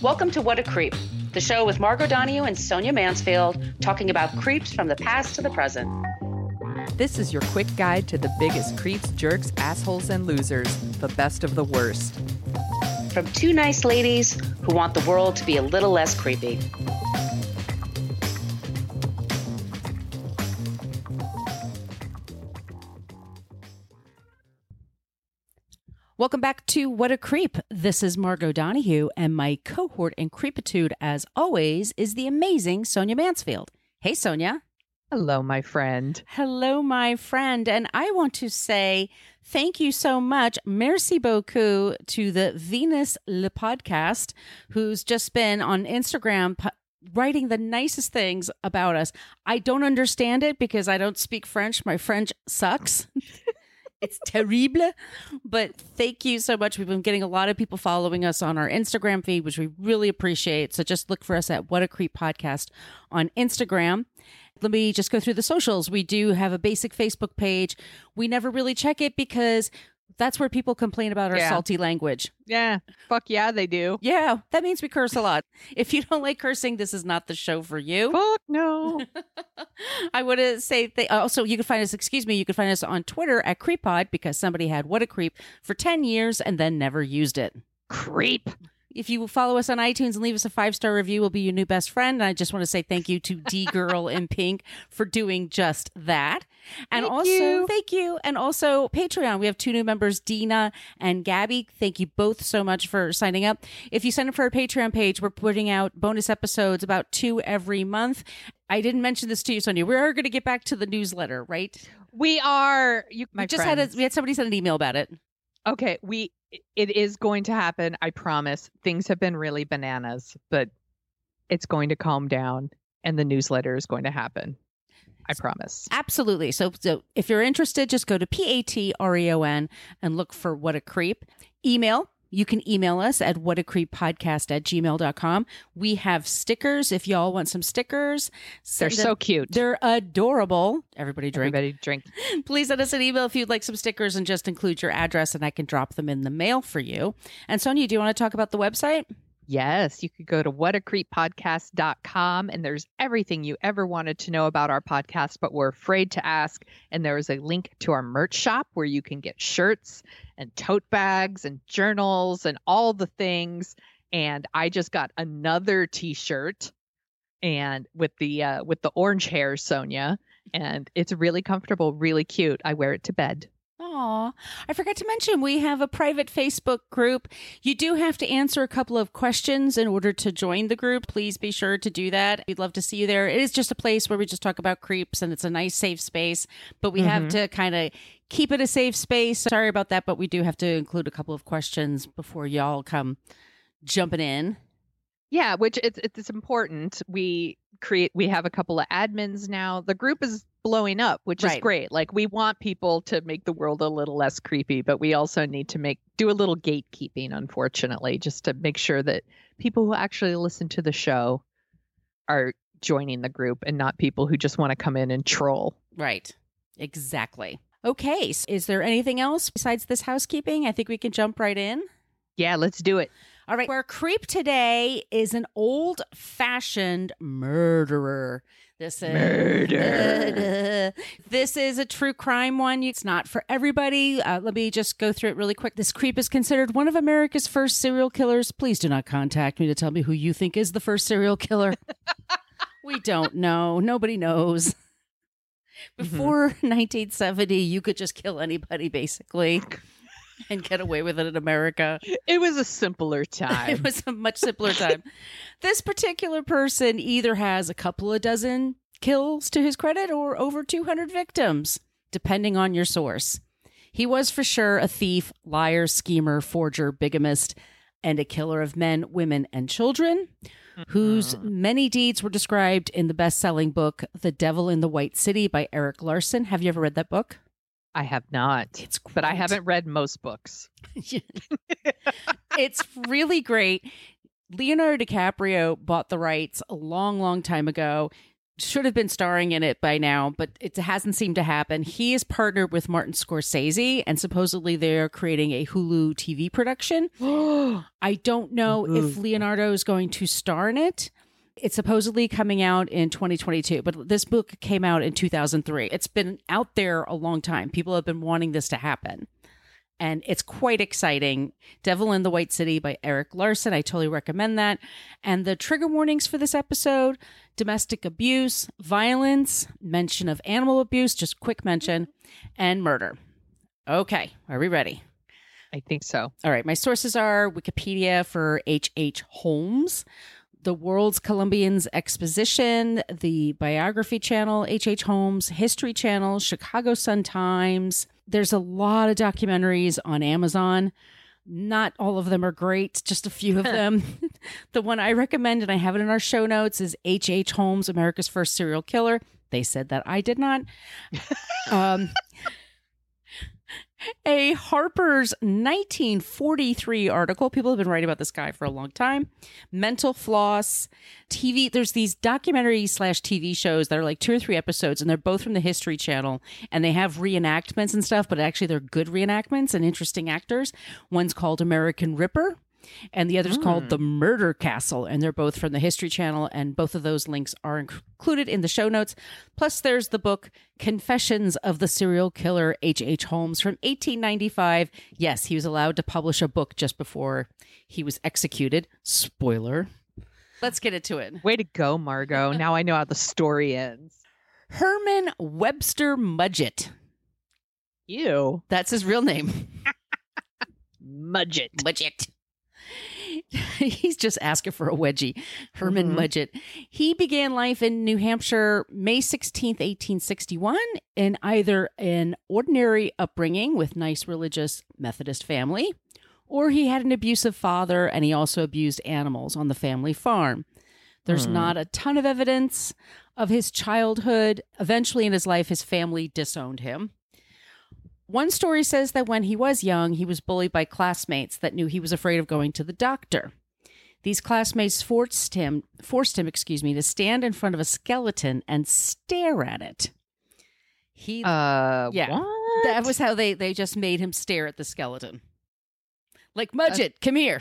Welcome to What a Creep, the show with Margot Donohue and Sonia Mansfield, talking about creeps from the past to the present. This is your quick guide to the biggest creeps, jerks, assholes, and losers, the best of the worst. From two nice ladies who want the world to be a little less creepy. Welcome back to What a Creep. This is Margot Donohue, and my cohort in creepitude, as always, is the amazing Sonia Mansfield. Hey, Sonia. Hello, my friend. Hello, my friend. And I want to say thank you so much, merci beaucoup, to the Venus Le Podcast, who's just been on Instagram writing the nicest things about us. I don't understand it because I don't speak French. My French sucks. It's terrible, but thank you so much. We've been getting a lot of people following us on our Instagram feed, which we really appreciate. So just look for us at What a Creep Podcast on Instagram. Let me just go through the socials. We do have a basic Facebook page. We never really check it because that's where people complain about our salty language. Yeah. Fuck yeah, they do. Yeah. That means we curse a lot. If you don't like cursing, this is not the show for you. Fuck no. I want to say also you can find us on Twitter at CreepPod because somebody had What a Creep for 10 years and then never used it. Creep. If you follow us on iTunes and leave us a 5-star review, we'll be your new best friend. And I just want to say thank you to D Girl in Pink for doing just that. And thank you. And also Patreon. We have 2 new members, Dina and Gabby. Thank you both so much for signing up. If you sign up for our Patreon page, we're putting out bonus episodes, about 2 every month. I didn't mention this to you, Sonia. We are going to get back to the newsletter, right? We are. We had somebody send an email about it. Okay, it is going to happen. I promise. Things have been really bananas, but it's going to calm down and the newsletter is going to happen. I promise. Absolutely. So if you're interested, just go to Patreon and look for What a Creep. You can email us at whatacreeppodcast@gmail.com. We have stickers if y'all want some stickers. They're so cute. They're adorable. Everybody drink. Please send us an email if you'd like some stickers and just include your address and I can drop them in the mail for you. And Sonia, do you want to talk about the website? Yes, you could go to whatacreeppodcast.com and there's everything you ever wanted to know about our podcast, but were afraid to ask. And there is a link to our merch shop where you can get shirts and tote bags and journals and all the things. And I just got another t-shirt and with the orange hair, Sonia, and it's really comfortable, really cute. I wear it to bed. Aw, I forgot to mention we have a private Facebook group. You do have to answer a couple of questions in order to join the group. Please be sure to do that. We'd love to see you there. It is just a place where we just talk about creeps and it's a nice safe space, but we have to kind of keep it a safe space. Sorry about that, but we do have to include a couple of questions before y'all come jumping in. Yeah, which it's important. We have a couple of admins now. The group is blowing up, which is great. Like we want people to make the world a little less creepy, but we also need to do a little gatekeeping, unfortunately, just to make sure that people who actually listen to the show are joining the group and not people who just want to come in and troll. Right. Exactly. Okay. So is there anything else besides this housekeeping? I think we can jump right in. Yeah, let's do it. All right. Our creep today is an old-fashioned murderer. This is a true crime one. It's not for everybody. Let me just go through it really quick. This creep is considered one of America's first serial killers. Please do not contact me to tell me who you think is the first serial killer. We don't know. Nobody knows. Before 1970, you could just kill anybody, basically. And get away with it in America. It was a simpler time. It was a much simpler time. This particular person either has a couple of dozen kills to his credit or over 200 victims, depending on your source. He was for sure a thief, liar, schemer, forger, bigamist, and a killer of men, women, and children, whose many deeds were described in the best-selling book, The Devil in the White City by Erik Larson. Have you ever read that book? I have not. It's great. But I haven't read most books. It's really great. Leonardo DiCaprio bought the rights a long, long time ago. should have been starring in it by now, but it hasn't seemed to happen. He is partnered with Martin Scorsese, and supposedly they're creating a Hulu TV production. I don't know if Leonardo is going to star in it. It's supposedly coming out in 2022, but this book came out in 2003. It's been out there a long time. People have been wanting this to happen. And it's quite exciting. Devil in the White City by Eric Larson. I totally recommend that. And the trigger warnings for this episode: domestic abuse, violence, mention of animal abuse, just quick mention, and murder. Okay, are we ready? I think so. All right, my sources are Wikipedia for H.H. Holmes, The World's Columbians Exposition, the Biography Channel, H.H. Holmes, History Channel, Chicago Sun-Times. There's a lot of documentaries on Amazon. Not all of them are great, just a few of them. The one I recommend, and I have it in our show notes, is H.H. Holmes, America's First Serial Killer. They said that I did not. A Harper's 1943 article. People have been writing about this guy for a long time. Mental Floss. TV. There's these documentary/TV shows that are like 2 or 3 episodes, and they're both from the History Channel, and they have reenactments and stuff, but actually they're good reenactments and interesting actors. One's called American Ripper, and the other's called The Murder Castle, and they're both from the History Channel, and both of those links are included in the show notes. Plus, there's the book Confessions of the Serial Killer H.H. Holmes from 1895. Yes, he was allowed to publish a book just before he was executed. Spoiler. Let's get into it. Way to go, Margot. Now I know how the story ends. Herman Webster Mudgett. Ew. That's his real name. Mudgett. Mudgett. He's just asking for a wedgie. Herman Mudgett. He began life in New Hampshire May 16th, 1861, in either an ordinary upbringing with nice religious Methodist family, or he had an abusive father and he also abused animals on the family farm. There's not a ton of evidence of his childhood. Eventually in his life, his family disowned him. One story says that when he was young, he was bullied by classmates that knew he was afraid of going to the doctor. These classmates forced him, to stand in front of a skeleton and stare at it. What? That was how they just made him stare at the skeleton. Like, Mudgett, come here.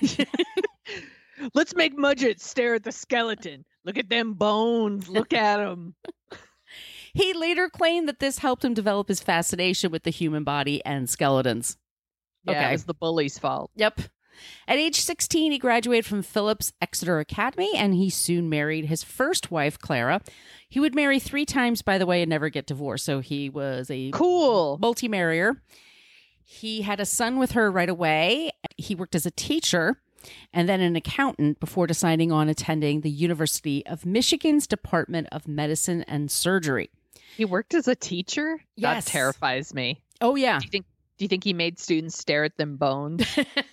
Let's make Mudgett stare at the skeleton. Look at them bones. Look at them. He later claimed that this helped him develop his fascination with the human body and skeletons. Yeah, it was the bully's fault. Yep. At age 16, he graduated from Phillips Exeter Academy, and he soon married his first wife, Clara. He would marry 3 times, by the way, and never get divorced, so he was a cool multi-marrier. He had a son with her right away. He worked as a teacher and then an accountant before deciding on attending the University of Michigan's Department of Medicine and Surgery. He worked as a teacher? Yes. That terrifies me. Oh, yeah. Do you think he made students stare at them bones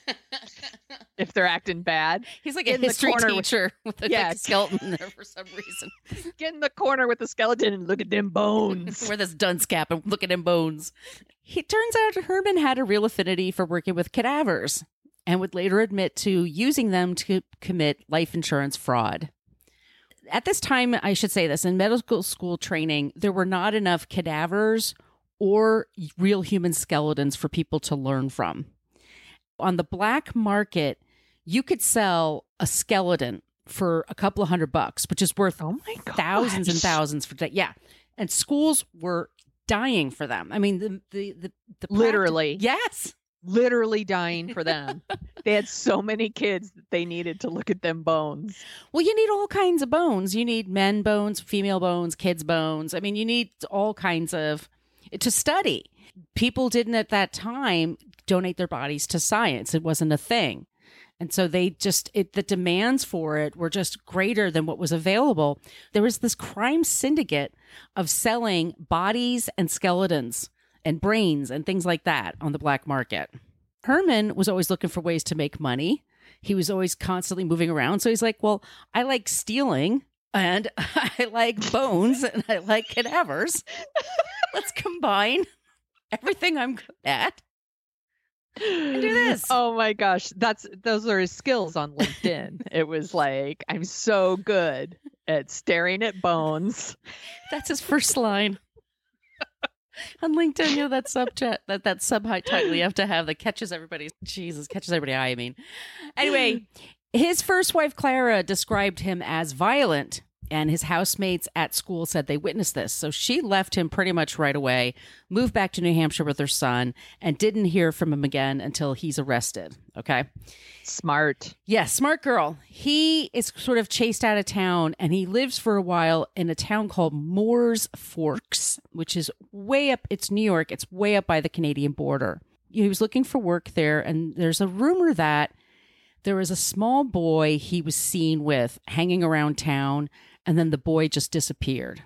if they're acting bad? He's like a history teacher with a yeah. skeleton there for some reason. Get in the corner with the skeleton and look at them bones. Wear this dunce cap and look at them bones. It turns out Herman had a real affinity for working with cadavers and would later admit to using them to commit life insurance fraud. At this time, I should say this, in medical school training, there were not enough cadavers or real human skeletons for people to learn from. On the black market, you could sell a skeleton for a couple of $100, which is worth thousands and thousands for that. Yeah. And schools were dying for them. I mean, the literally. Yes. Literally dying for them. They had so many kids that they needed to look at them bones. Well, you need all kinds of bones. You need men bones, female bones, kids bones. I mean, you need all kinds of to study. People didn't at that time donate their bodies to science. It wasn't a thing. And so they the demands for it were just greater than what was available. There was this crime syndicate of selling bodies and skeletons and brains and things like that on the black market. Herman was always looking for ways to make money. He was always constantly moving around. So he's like, well, I like stealing and I like bones and I like cadavers. Let's combine everything I'm good at do this. Oh my gosh. Those are his skills on LinkedIn. It was like, I'm so good at staring at bones. That's his first line. On LinkedIn, you know, that subtitle you have to have that catches everybody's eye, I mean. Anyway, his first wife, Clara, described him as violent, and his housemates at school said they witnessed this. So she left him pretty much right away, moved back to New Hampshire with her son, and didn't hear from him again until he's arrested. Okay. Smart. Yeah, smart girl. He is sort of chased out of town, and he lives for a while in a town called Moores Forks, which is way up. It's New York. It's way up by the Canadian border. He was looking for work there, and there's a rumor that there was a small boy he was seen with hanging around town, and then the boy just disappeared.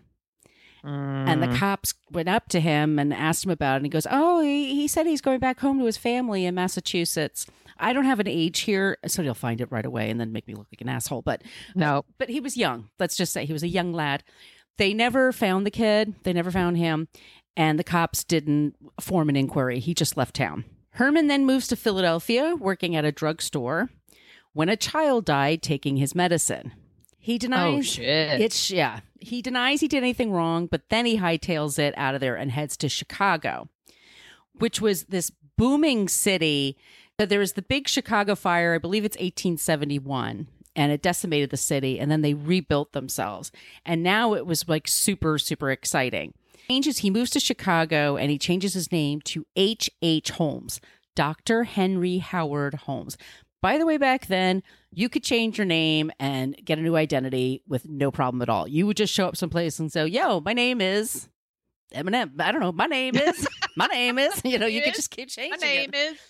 And the cops went up to him and asked him about it. And he goes, oh, he said he's going back home to his family in Massachusetts. I don't have an age here, so he'll find it right away and then make me look like an asshole. But no. But he was young. Let's just say he was a young lad. They never found the kid. They never found him. And the cops didn't form an inquiry. He just left town. Herman then moves to Philadelphia, working at a drugstore, when a child died taking his medicine. He denies. Oh, shit. He denies he did anything wrong, but then he hightails it out of there and heads to Chicago, which was this booming city. There was the big Chicago fire. I believe it's 1871, and it decimated the city, and then they rebuilt themselves. And now it was like super, super exciting. He moves to Chicago, and he changes his name to H.H. Holmes, Dr. Henry Howard Holmes. By the way, back then, you could change your name and get a new identity with no problem at all. You would just show up someplace and say, yo, my name is Eminem. I don't know. My name is, you know, you could just keep changing it. My name is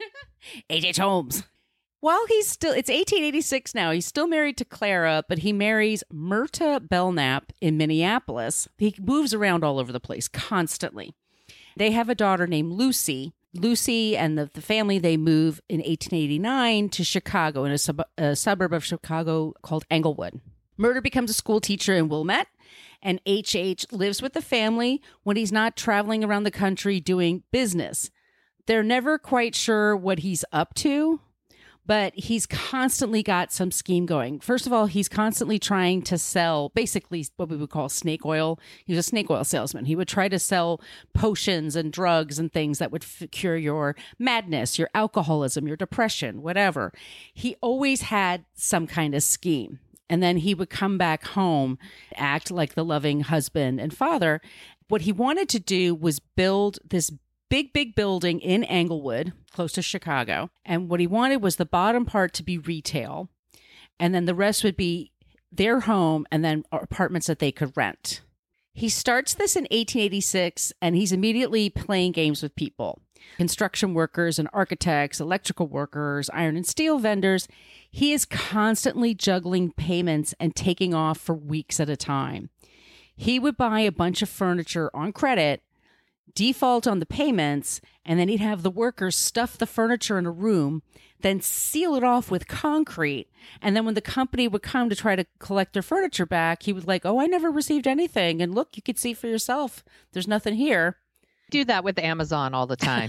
H.H. Holmes. While it's 1886 now, he's still married to Clara, but he marries Myrta Belknap in Minneapolis. He moves around all over the place constantly. They have a daughter named Lucy. Lucy and the family, they move in 1889 to Chicago, in a suburb of Chicago called Englewood. Myrta becomes a school teacher in Wilmette, and H.H. lives with the family when he's not traveling around the country doing business. They're never quite sure what he's up to, but he's constantly got some scheme going. First of all, he's constantly trying to sell basically what we would call snake oil. He was a snake oil salesman. He would try to sell potions and drugs and things that would cure your madness, your alcoholism, your depression, whatever. He always had some kind of scheme. And then he would come back home, act like the loving husband and father. What he wanted to do was build this big building in Englewood, close to Chicago. And what he wanted was the bottom part to be retail. And then the rest would be their home and then apartments that they could rent. He starts this in 1886, and he's immediately playing games with people. Construction workers and architects, electrical workers, iron and steel vendors. He is constantly juggling payments and taking off for weeks at a time. He would buy a bunch of furniture on credit, default on the payments, and then he'd have the workers stuff the furniture in a room, then seal it off with concrete. And then when the company would come to try to collect their furniture back, he was like, oh, I never received anything. And look, you could see for yourself. There's nothing here. Do that with Amazon all the time.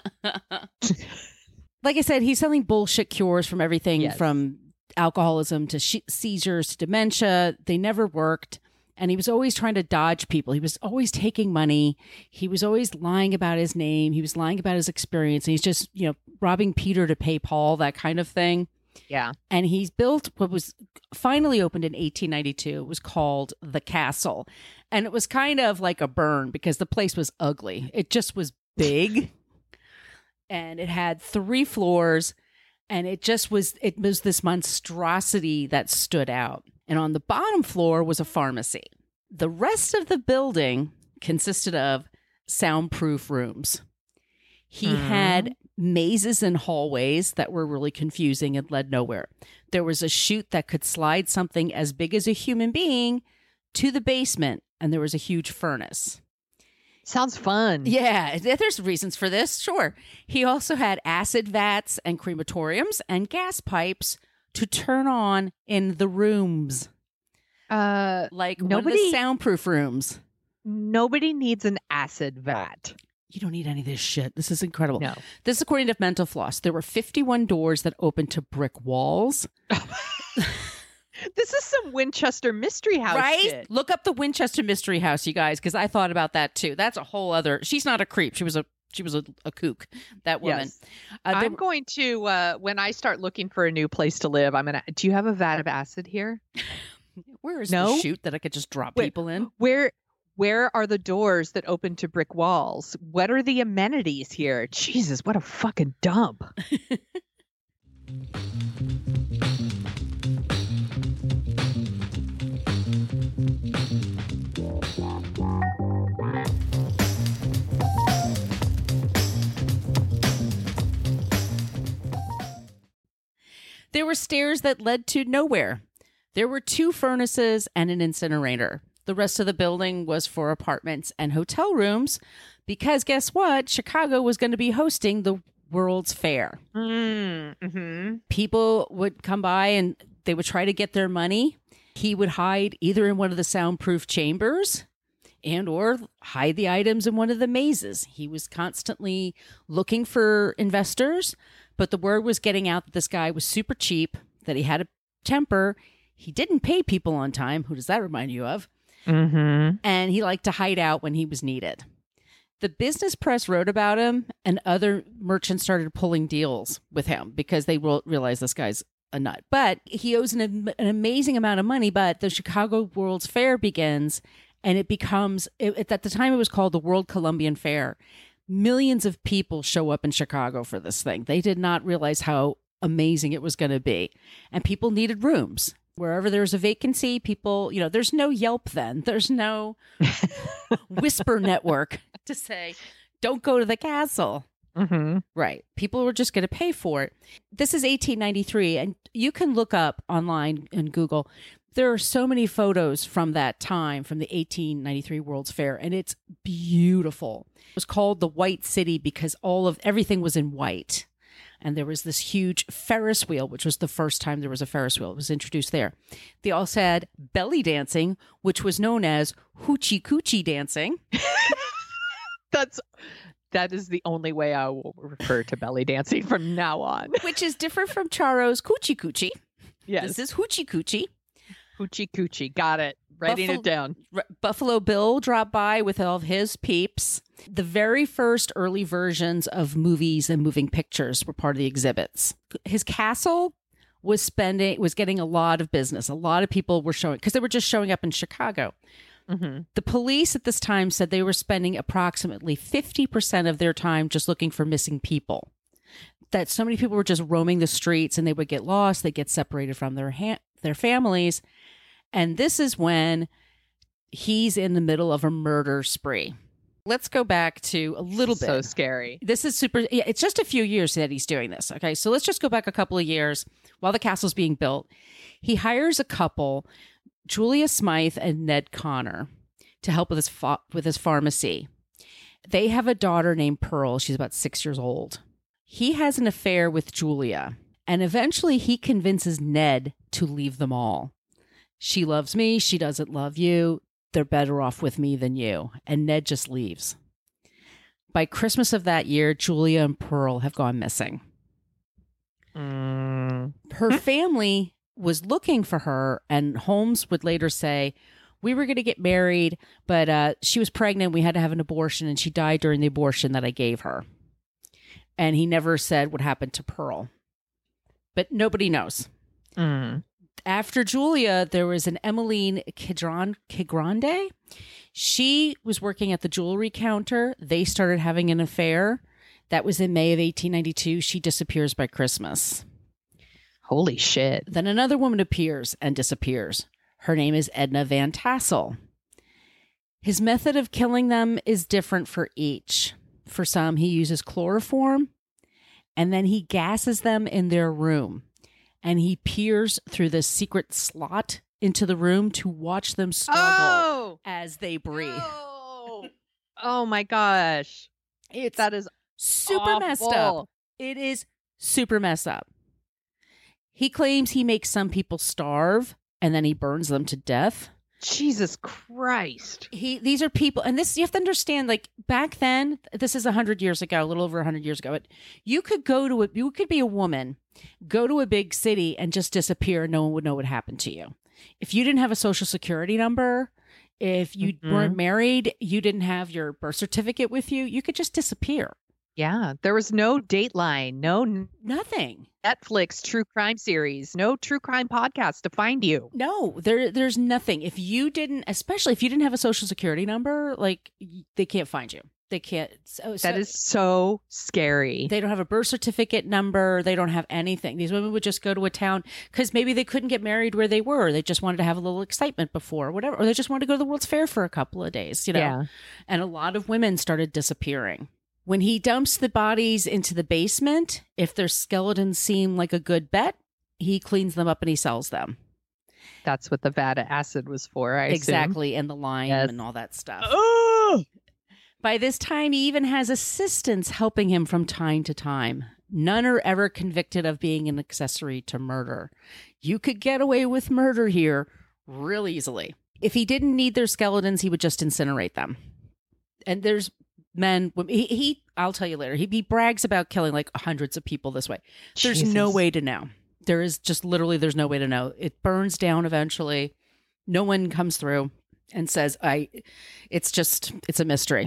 Like I said, he's selling bullshit cures from everything from alcoholism to seizures to dementia. They never worked. And he was always trying to dodge people. He was always taking money. He was always lying about his name. He was lying about his experience. And he's just, robbing Peter to pay Paul, that kind of thing. Yeah. And he's built what was finally opened in 1892. It was called The Castle. And it was kind of like a burn because the place was ugly. It just was big. And it had 3 floors. And it was this monstrosity that stood out. And on the bottom floor was a pharmacy. The rest of the building consisted of soundproof rooms. He had mazes and hallways that were really confusing and led nowhere. There was a chute that could slide something as big as a human being to the basement, and there was a huge furnace. Sounds fun. Yeah, there's reasons for this, sure. He also had acid vats and crematoriums and gas pipes to turn on in the rooms. Like one of the soundproof rooms. Nobody needs an acid vat. You don't need any of this shit. This is incredible. No. This is according to Mental Floss. There were 51 doors that opened to brick walls. This is some Winchester Mystery House right? shit. Look up the Winchester Mystery House, you guys, because I thought about that too. That's a whole other. She's not a creep. She was a kook. That woman. Yes. I'm going to when I start looking for a new place to live. I'm gonna. Do you have a vat of acid here? Where is the chute that I could just drop people in? Where are the doors that open to brick walls? What are the amenities here? Jesus, what a fucking dump. There were stairs that led to nowhere. There were 2 furnaces and an incinerator. The rest of the building was for apartments and hotel rooms because guess what? Chicago was going to be hosting the World's Fair. Mm-hmm. People would come by and they would try to get their money. He would hide either in one of the soundproof chambers and or hide the items in one of the mazes. He was constantly looking for investors, but the word was getting out that this guy was super cheap, that he had a temper. He didn't pay people on time. Who does that remind you of? Mm-hmm. And he liked to hide out when he was needed. The business press wrote about him, and other merchants started pulling deals with him because they realized this guy's a nut. But he owes an amazing amount of money. But the Chicago World's Fair begins, and it becomes, at the time it was called the World Columbian Fair. Millions of people show up in Chicago for this thing. They did not realize how amazing it was going to be. And people needed rooms. Wherever there's a vacancy, people, there's no Yelp then. There's no Whisper network to say, don't go to the castle. Mm-hmm. Right. People were just going to pay for it. This is 1893, and you can look up online and Google. There are so many photos from that time, from the 1893 World's Fair, and it's beautiful. It was called the White City because everything was in white. And there was this huge Ferris wheel, which was the first time there was a Ferris wheel. It was introduced there. They also had belly dancing, which was known as hoochie coochie dancing. That is the only way I will refer to belly dancing from now on. Which is different from Charo's coochie coochie. Yes. This is hoochie coochie. Hoochie coochie. Got it. Writing it down. Buffalo Bill dropped by with all of his peeps. The very first early versions of movies and moving pictures were part of the exhibits. His castle was getting a lot of business. A lot of people were showing, because they were just showing up in Chicago. Mm-hmm. The police at this time said they were spending approximately 50% of their time just looking for missing people. That so many people were just roaming the streets and they would get lost. They'd get separated from their families. And this is when he's in the middle of a murder spree. Let's go back to a little bit. So scary. This is super. Yeah, it's just a few years that he's doing this. Okay. So let's just go back a couple of years while the castle's being built. He hires a couple, Julia Smythe and Ned Connor, to help with his pharmacy. They have a daughter named Pearl. She's about 6 years old. He has an affair with Julia, and eventually he convinces Ned to leave them all. She loves me. She doesn't love you. They're better off with me than you. And Ned just leaves. By Christmas of that year, Julia and Pearl have gone missing. Her family was looking for her, and Holmes would later say, we were going to get married, but she was pregnant. We had to have an abortion, and she died during the abortion that I gave her. And he never said what happened to Pearl. But nobody knows. After Julia, there was an Emmeline Kigrande. She was working at the jewelry counter. They started having an affair. That was in May of 1892. She disappears by Christmas. Holy shit. Then another woman appears and disappears. Her name is Edna Van Tassel. His method of killing them is different for each. For some, he uses chloroform, and then he gasses them in their room. And he peers through the secret slot into the room to watch them struggle as they breathe. Oh my gosh. That is super awful. Messed up. It is super messed up. He claims he makes some people starve and then he burns them to death. Jesus Christ. These are people, and this, you have to understand, like back then, this is 100 years ago, a little over 100 years ago, but you could be a woman, go to a big city and just disappear. No one would know what happened to you. If you didn't have a social security number, if you weren't married, you didn't have your birth certificate with you, you could just disappear. Yeah. There was no Dateline, no Nothing. Netflix true crime series, no true crime podcast to find you. No, there's nothing. If you didn't, especially if you didn't have a social security number, like they can't find you. They can't. That is so scary. They don't have a birth certificate number. They don't have anything. These women would just go to a town because maybe they couldn't get married where they were. They just wanted to have a little excitement before, whatever. Or they just wanted to go to the World's Fair for a couple of days, you know? Yeah. And a lot of women started disappearing. When he dumps the bodies into the basement, if their skeletons seem like a good bet, he cleans them up and he sells them. That's what the vat of acid was for, I assume. Exactly. And the lime and all that stuff. Oh! By this time, he even has assistants helping him from time to time. None are ever convicted of being an accessory to murder. You could get away with murder here real easily. If he didn't need their skeletons, he would just incinerate them. And there's men, I'll tell you later, he brags about killing like hundreds of people this way. There's no way to know. There's no way to know. It burns down eventually. No one comes through and says, it's a mystery.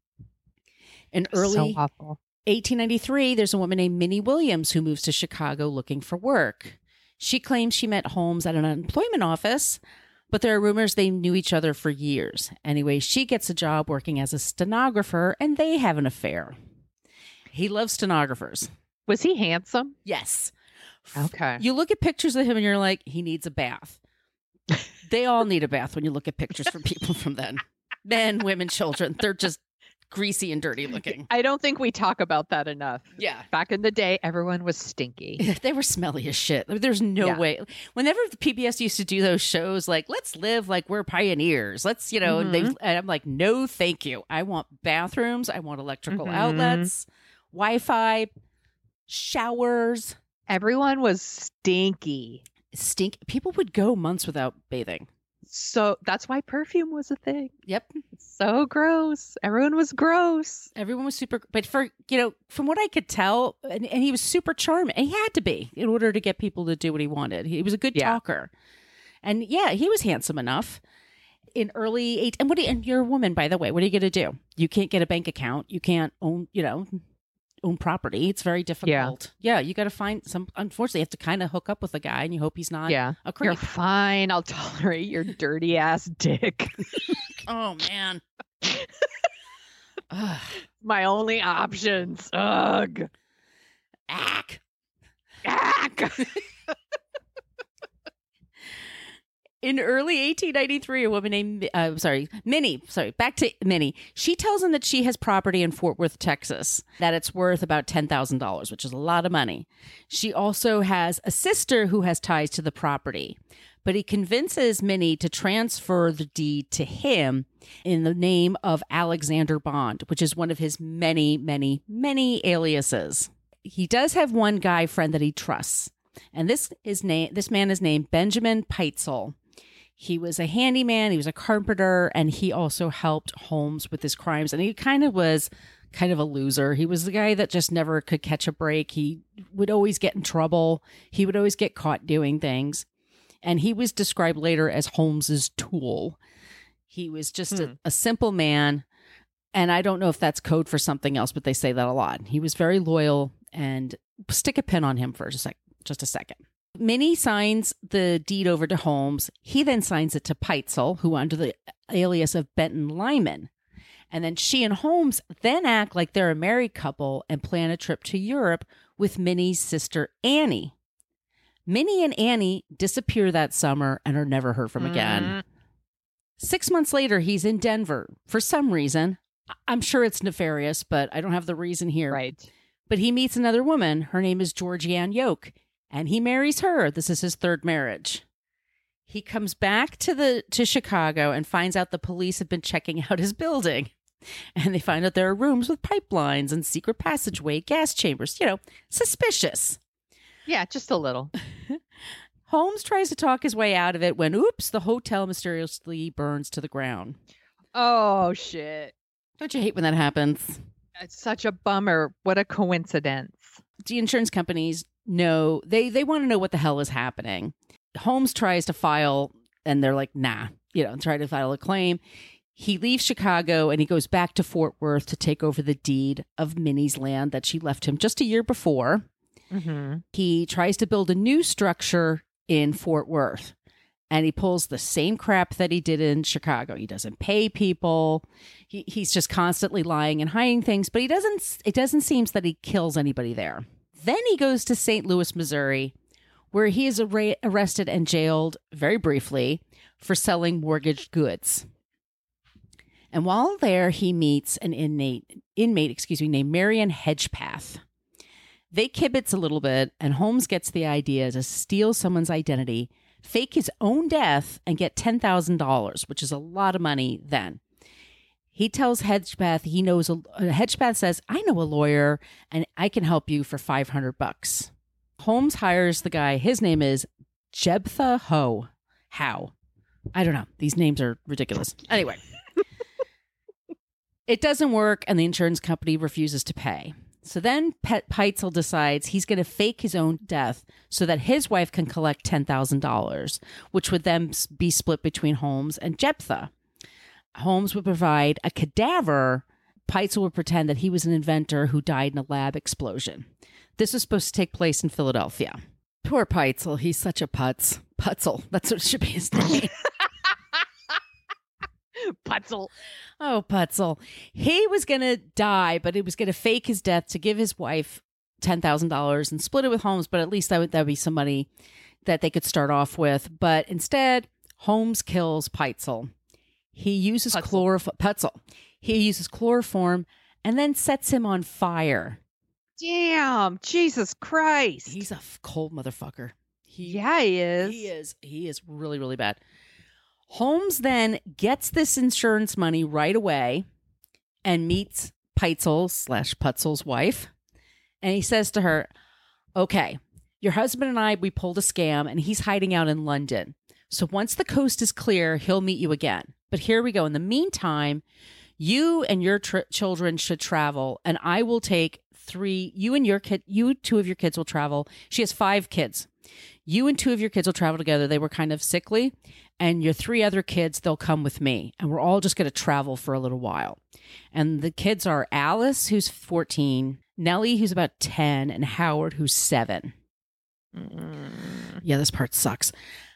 In early 1893, there's a woman named Minnie Williams who moves to Chicago looking for work. She claims she met Holmes at an unemployment office, but there are rumors they knew each other for years. Anyway, she gets a job working as a stenographer, and they have an affair. He loves stenographers. Was he handsome? Yes. Okay. You look at pictures of him and you're like, he needs a bath. They all need a bath when you look at pictures from people from then. Men, women, children. They're just greasy and dirty looking. I don't think we talk about that enough. Yeah. Back in the day, everyone was stinky. They were smelly as shit. There's no way. Whenever the PBS used to do those shows, like, let's live like we're pioneers. Let's, and I'm like, no, thank you. I want bathrooms. I want electrical outlets, Wi-Fi, showers. Everyone was stinky. People would go months without bathing. So that's why perfume was a thing. Yep. So gross. Everyone was gross. Everyone was super, but from what I could tell, and he was super charming. He had to be in order to get people to do what he wanted. He was a good talker. And he was handsome enough. In early and you're a woman, by the way. What are you going to do? You can't get a bank account. You can't own property. It's very difficult. Yeah, you got to find unfortunately, you have to kind of hook up with a guy and you hope he's not a creep. You're fine. I'll tolerate your dirty ass dick. Oh, man. My only options. Ugh. Ack. In early 1893, a woman named, Minnie, back to Minnie. She tells him that she has property in Fort Worth, Texas, that it's worth about $10,000, which is a lot of money. She also has a sister who has ties to the property, but he convinces Minnie to transfer the deed to him in the name of Alexander Bond, which is one of his many, many, many aliases. He does have one guy friend that he trusts, and this man is named Benjamin Peitzel. He was a handyman, he was a carpenter, and he also helped Holmes with his crimes. And he was kind of a loser. He was the guy that just never could catch a break. He would always get in trouble. He would always get caught doing things. And he was described later as Holmes's tool. He was just a simple man. And I don't know if that's code for something else, but they say that a lot. He was very loyal, and stick a pin on him for just a second. Minnie signs the deed over to Holmes. He then signs it to Peitzel, who under the alias of Benton Lyman. And then she and Holmes then act like they're a married couple and plan a trip to Europe with Minnie's sister Annie. Minnie and Annie disappear that summer and are never heard from again. 6 months later, he's in Denver for some reason. I'm sure it's nefarious, but I don't have the reason here. Right. But he meets another woman. Her name is Georgianne Yoke. And he marries her. This is his third marriage. He comes back to Chicago and finds out the police have been checking out his building. And they find out there are rooms with pipelines and secret passageway, gas chambers, suspicious. Yeah, just a little. Holmes tries to talk his way out of it when, oops, the hotel mysteriously burns to the ground. Oh, shit. Don't you hate when that happens? It's such a bummer. What a coincidence. The insurance companies know, they want to know what the hell is happening. Holmes tries to file, and they're like, nah, try to file a claim. He leaves Chicago and he goes back to Fort Worth to take over the deed of Minnie's land that she left him just a year before. Mm-hmm. He tries to build a new structure in Fort Worth, and he pulls the same crap that he did in Chicago. He doesn't pay people. He's just constantly lying and hiding things, but it doesn't seem that he kills anybody there. Then he goes to St. Louis, Missouri, where he is arrested and jailed very briefly for selling mortgaged goods. And while there, he meets an inmate, named Marion Hedgepath. They kibitz a little bit, and Holmes gets the idea to steal someone's identity, fake his own death, and get $10,000, which is a lot of money then. He tells Hedgepath Hedgepath says, I know a lawyer, and I can help you for $500. Holmes hires the guy. His name is Jeptha Howe. I don't know. These names are ridiculous. Anyway. It doesn't work, and the insurance company refuses to pay. So then Peitzel decides he's going to fake his own death so that his wife can collect $10,000, which would then be split between Holmes and Jeptha. Holmes would provide a cadaver. Peitzel would pretend that he was an inventor who died in a lab explosion. This was supposed to take place in Philadelphia. Poor Peitzel. He's such a putz. Putzel. That's what should be his name. Putzel. Oh, Putzel. He was going to die, but he was going to fake his death to give his wife $10,000 and split it with Holmes, but at least that would be some money that they could start off with. But instead, Holmes kills Peitzel. He uses Putzel. He uses chloroform and then sets him on fire. Damn, Jesus Christ. He's a cold motherfucker. He is. He is really, really bad. Holmes then gets this insurance money right away and meets Peitzel/Putzel's wife. And he says to her, okay, your husband and I, we pulled a scam and he's hiding out in London. So once the coast is clear, he'll meet you again. But here we go. In the meantime, you and your children should travel, and I will take you 2 of your kids will travel. She has 5 kids. You and 2 of your kids will travel together. They were kind of sickly. And your 3 other kids, they'll come with me. And we're all just going to travel for a little while. And the kids are Alice, who's 14, Nellie, who's about 10, and Howard, who's 7. Yeah, this part sucks.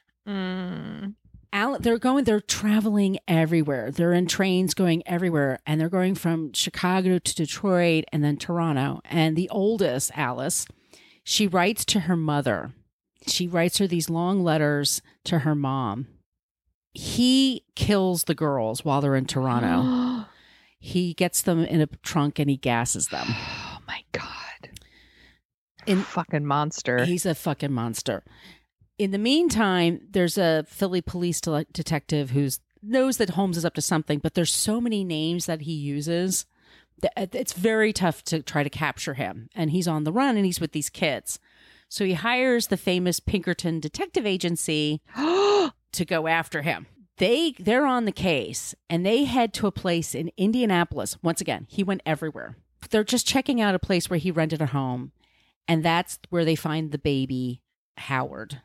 They're traveling everywhere. They're in trains going everywhere. And they're going from Chicago to Detroit and then Toronto. And the oldest, Alice, she writes to her mother. She writes her these long letters to her mom. He kills the girls while they're in Toronto. He gets them in a trunk and he gasses them. Oh my God. Fucking monster. He's a fucking monster. In the meantime, there's a Philly police detective who knows that Holmes is up to something, but there's so many names that he uses that it's very tough to try to capture him. And he's on the run and he's with these kids. So he hires the famous Pinkerton Detective Agency to go after him. They're on the case and they head to a place in Indianapolis. Once again, he went everywhere. They're just checking out a place where he rented a home. And that's where they find the baby, Howard.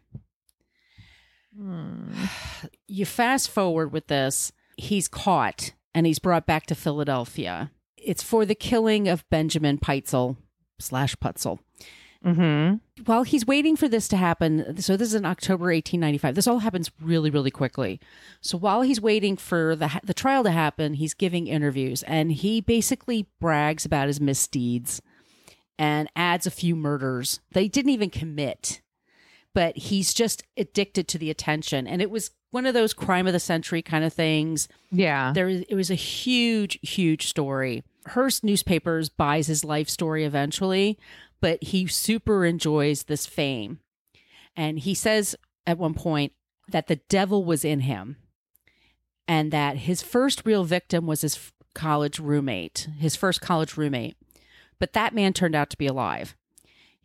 You fast forward with this, he's caught and he's brought back to Philadelphia. It's for the killing of Benjamin Peitzel/Putzel. Mm-hmm. While he's waiting for this to happen, so this is in October 1895. This all happens really, really quickly. So while he's waiting for the trial to happen, he's giving interviews, and he basically brags about his misdeeds and adds a few murders that he didn't even commit, but he's just addicted to the attention. And it was one of those crime of the century kind of things. Yeah. It was a huge, huge story. Hearst Newspapers buys his life story eventually, but he super enjoys this fame. And he says at one point that the devil was in him and that his first real victim was his first college roommate. But that man turned out to be alive.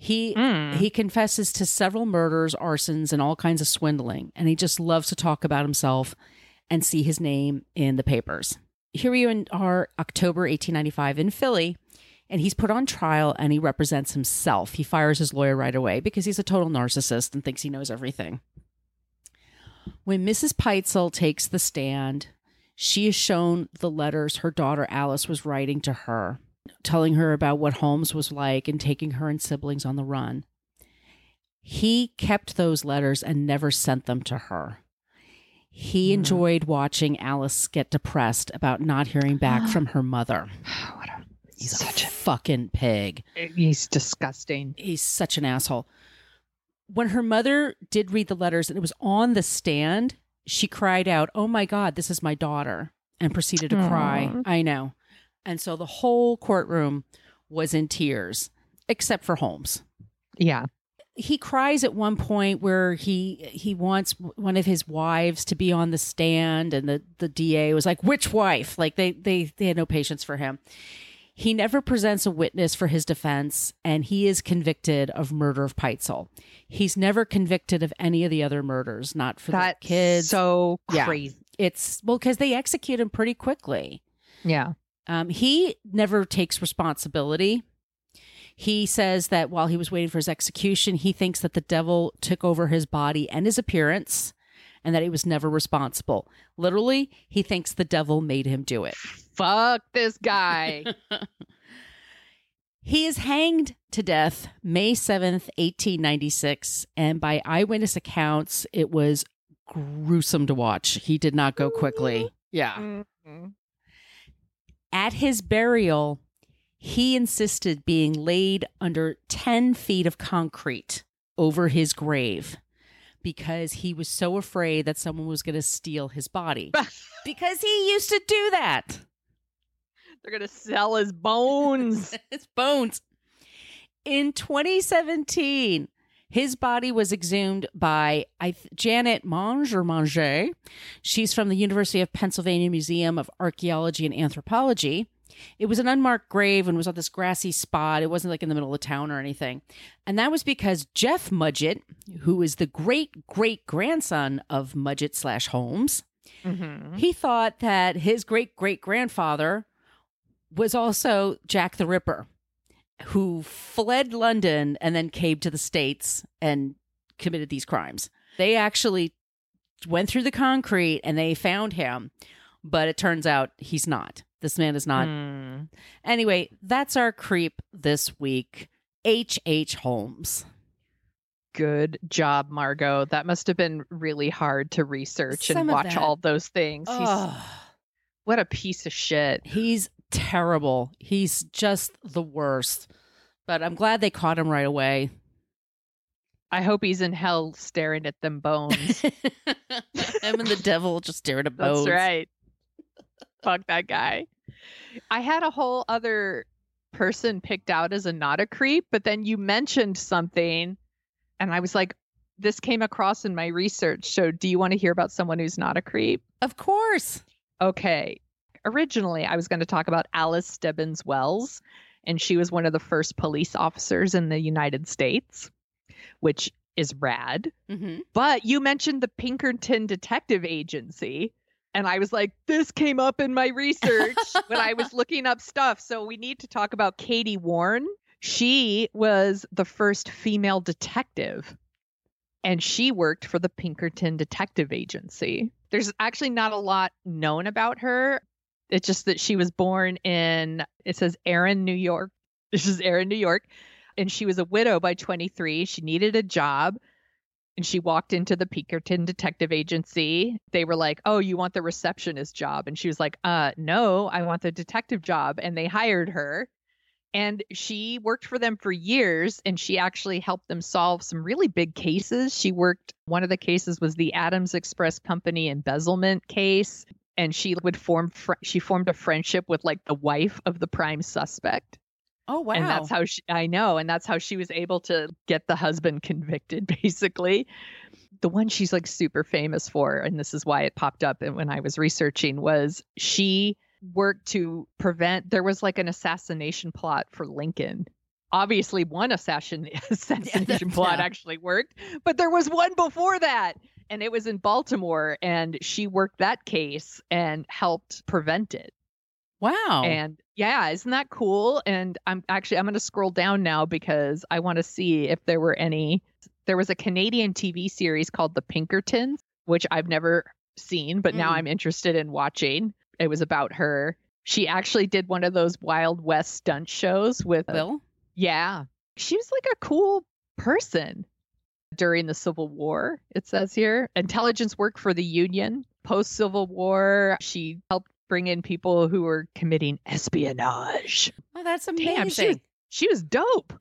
He confesses to several murders, arsons, and all kinds of swindling, and he just loves to talk about himself and see his name in the papers. Here we are, October 1895 in Philly, and he's put on trial and he represents himself. He fires his lawyer right away because he's a total narcissist and thinks he knows everything. When Mrs. Peitzel takes the stand, she is shown the letters her daughter Alice was writing to her, telling her about what Holmes was like and taking her and siblings on the run. He kept those letters and never sent them to her. He enjoyed watching Alice get depressed about not hearing back from her mother. He's such a fucking pig. He's disgusting. He's such an asshole. When her mother did read the letters and it was on the stand, she cried out, "Oh my God, this is my daughter," and proceeded to cry. I know. And so the whole courtroom was in tears, except for Holmes. Yeah. He cries at one point where he wants one of his wives to be on the stand, and the DA was like, "Which wife?" Like they had no patience for him. He never presents a witness for his defense, and he is convicted of murder of Peitzel. He's never convicted of any of the other murders, not for the kids. So crazy. Yeah. It's because they execute him pretty quickly. Yeah. He never takes responsibility. He says that while he was waiting for his execution, he thinks that the devil took over his body and his appearance and that he was never responsible. Literally, he thinks the devil made him do it. Fuck this guy. He is hanged to death May 7th, 1896. And by eyewitness accounts, it was gruesome to watch. He did not go quickly. Yeah. Mm-hmm. At his burial, he insisted being laid under 10 feet of concrete over his grave because he was so afraid that someone was going to steal his body. Because he used to do that. They're going to sell his bones. His bones. In 2017, his body was exhumed by Janet Manger. She's from the University of Pennsylvania Museum of Archaeology and Anthropology. It was an unmarked grave and was on this grassy spot. It wasn't like in the middle of town or anything. And that was because Jeff Mudgett, who is the great-great-grandson of Mudgett/Holmes, he thought that his great-great-grandfather was also Jack the Ripper, who fled London and then came to the States and committed these crimes. They actually went through the concrete and they found him, but it turns out he's not. This man is not. Anyway, that's our creep this week. H.H. Holmes. Good job, Margot. That must have been really hard to research and watch all those things. What a piece of shit. He's terrible. He's just the worst. But I'm glad they caught him right away. I hope he's in hell staring at them bones. Him and the devil just staring at bones. That's right. Fuck that guy. I had a whole other person picked out as a not a creep, but then you mentioned something and I was like, this came across in my research. So do you want to hear about someone who's not a creep? Of course. Okay. Originally, I was going to talk about Alice Stebbins Wells, and she was one of the first police officers in the United States, which is rad. But you mentioned the Pinkerton Detective Agency. And I was like, this came up in my research when I was looking up stuff. So we need to talk about Katie Warren. She was the first female detective, and she worked for the Pinkerton Detective Agency. There's actually not a lot known about her. It's just that she was born in, it says Erin, New York. This is Erin, New York. And she was a widow by 23. She needed a job. And she walked into the Pinkerton Detective Agency. They were like, "Oh, you want the receptionist job?" And she was like, "No, I want the detective job." And they hired her. And she worked for them for years. And she actually helped them solve some really big cases. She worked, one of the cases was the Adams Express Company embezzlement case. And she would she formed a friendship with like the wife of the prime suspect. Oh, wow. And that's how I know. And that's how she was able to get the husband convicted, basically. The one she's like super famous for, and this is why it popped up when I was researching, was she worked to prevent, there was like an assassination plot for Lincoln obviously one assassination plot actually worked, but there was one before that, and it was in Baltimore, and she worked that case and helped prevent it. Wow. And yeah, isn't that cool? And I'm going to scroll down now because I want to see if there were any. There was a Canadian TV series called The Pinkertons, which I've never seen, but now I'm interested in watching. It was about her. She actually did one of those Wild West stunt shows with Bill. Yeah. She was like a cool person during the Civil War, it says here. Intelligence work for the Union. Post-Civil War, she helped bring in people who were committing espionage. Oh, that's amazing. Damn, she was dope.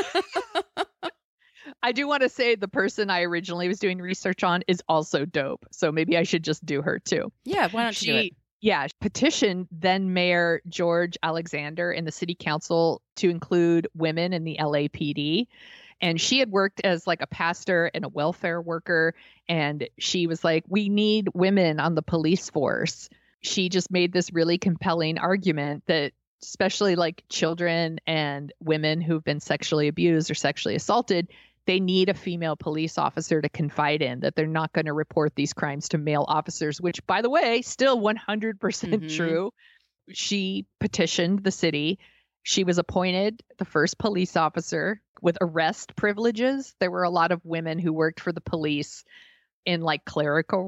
I do want to say the person I originally was doing research on is also dope. So maybe I should just do her too. Yeah, why don't you do it? Yeah, petitioned then Mayor George Alexander and the city council to include women in the LAPD. And she had worked as like a pastor and a welfare worker. And she was like, we need women on the police force. She just made this really compelling argument that especially like children and women who've been sexually abused or sexually assaulted, they need a female police officer to confide in, that they're not going to report these crimes to male officers, which, by the way, still 100% true. She petitioned the city. She was appointed the first police officer with arrest privileges. There were a lot of women who worked for the police in like clerical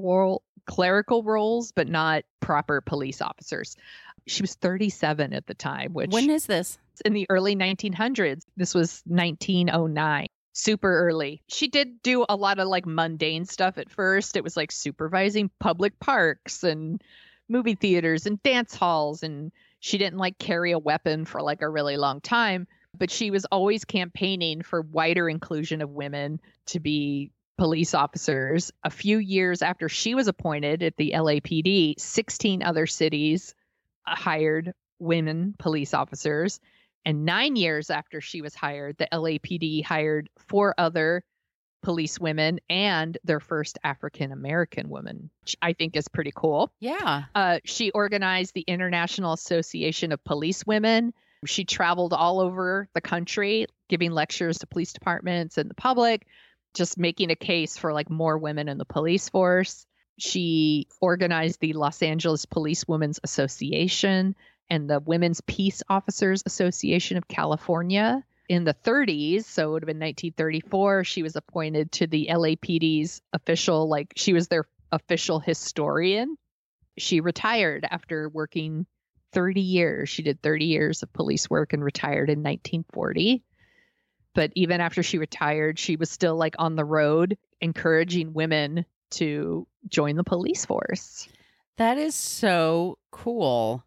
roles, but not proper police officers. She was 37 at the time, which... When is this? In the early 1900s. This was 1909. Super early. She did do a lot of like mundane stuff at first. It was like supervising public parks and movie theaters and dance halls. And she didn't like carry a weapon for like a really long time, but she was always campaigning for wider inclusion of women to be police officers. A few years after she was appointed at the LAPD, 16 other cities hired women police officers. And 9 years after she was hired, the LAPD hired 4 other police women and their first African-American woman, which I think is pretty cool. Yeah. She organized the International Association of Police Women. She traveled all over the country, giving lectures to police departments and the public, just making a case for like more women in the police force. She organized the Los Angeles Police Women's Association and the Women's Peace Officers Association of California in the 30s. So it would have been 1934. She was appointed to the LAPD's official, like she was their official historian. She retired after working 30 years. She did 30 years of police work and retired in 1940. But even after she retired, she was still like on the road encouraging women to join the police force. That is so cool.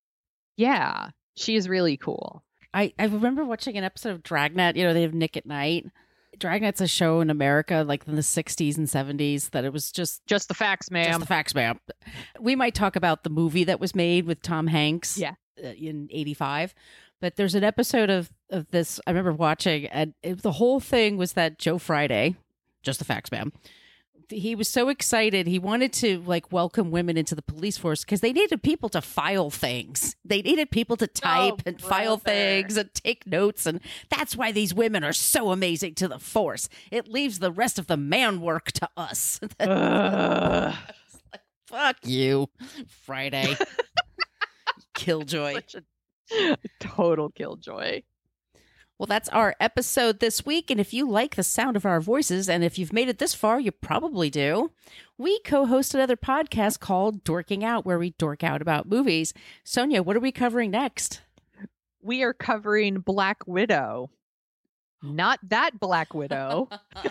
Yeah, she is really cool. I remember watching an episode of Dragnet. You know, they have Nick at Night. Dragnet's a show in America like in the 60s and 70s that it was just the facts, ma'am. Just the facts, ma'am. We might talk about the movie that was made with Tom Hanks in 85. But there's an episode of this I remember watching, and the whole thing was that Joe Friday, just the facts, ma'am, he was so excited. He wanted to like welcome women into the police force because they needed people to file things. They needed people to type and file things and take notes. And that's why these women are so amazing to the force. It leaves the rest of the man work to us. Like, fuck you, Friday. Killjoy. Total killjoy. Well, that's our episode this week. And if you like the sound of our voices, and if you've made it this far, you probably do, we co-host another podcast called Dorking Out, where we dork out about movies. Sonia, what are we covering next? We are covering Black Widow. Not that Black Widow.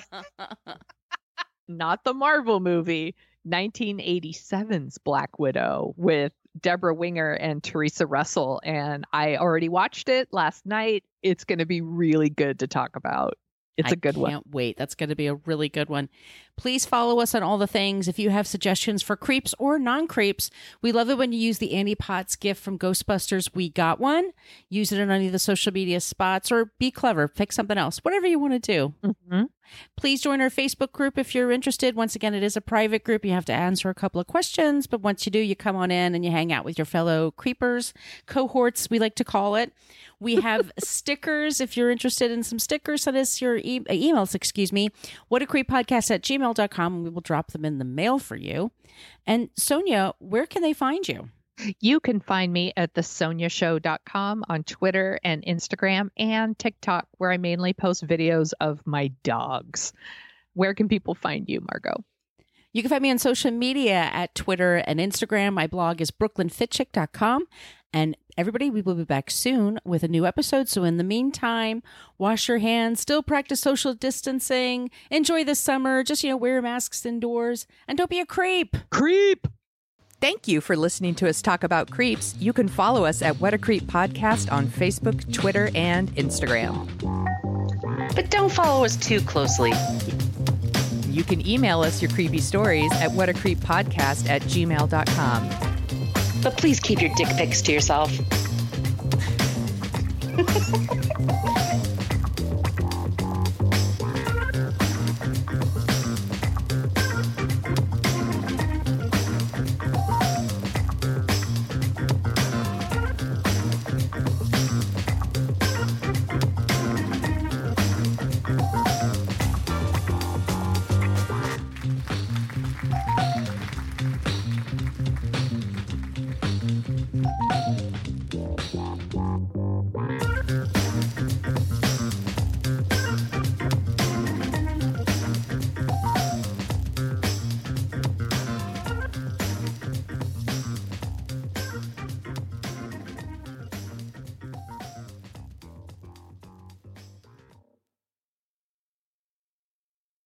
Not the Marvel movie. 1987's Black Widow with Deborah Winger and Teresa Russell. And I already watched it last night. It's going to be really good to talk about. It's a good one. I can't wait. That's going to be a really good one. Please follow us on all the things. If you have suggestions for creeps or non-creeps, we love it when you use the Annie Potts gift from Ghostbusters. We got one. Use it on any of the social media spots, or be clever. Pick something else. Whatever you want to do. Mm-hmm. Please join our Facebook group if you're interested. Once again, it is a private group. You have to answer a couple of questions, but once you do, you come on in and you hang out with your fellow creepers, cohorts, we like to call it. We have stickers. If you're interested in some stickers, send us your emails, whatacreeppodcast@gmail.com, and we will drop them in the mail for you. And Sonia, where can they find you? You can find me at thesoniashow.com on Twitter and Instagram and TikTok, where I mainly post videos of my dogs. Where can people find you, Margot? You can find me on social media at Twitter and Instagram. My blog is brooklynfitchick.com. And everybody, we will be back soon with a new episode. So in the meantime, wash your hands, still practice social distancing, enjoy the summer, just, wear masks indoors, and don't be a creep. Creep! Thank you for listening to us talk about creeps. You can follow us at What a Creep Podcast on Facebook, Twitter, and Instagram. But don't follow us too closely. You can email us your creepy stories at whatacreeppodcast@gmail.com. But please keep your dick pics to yourself.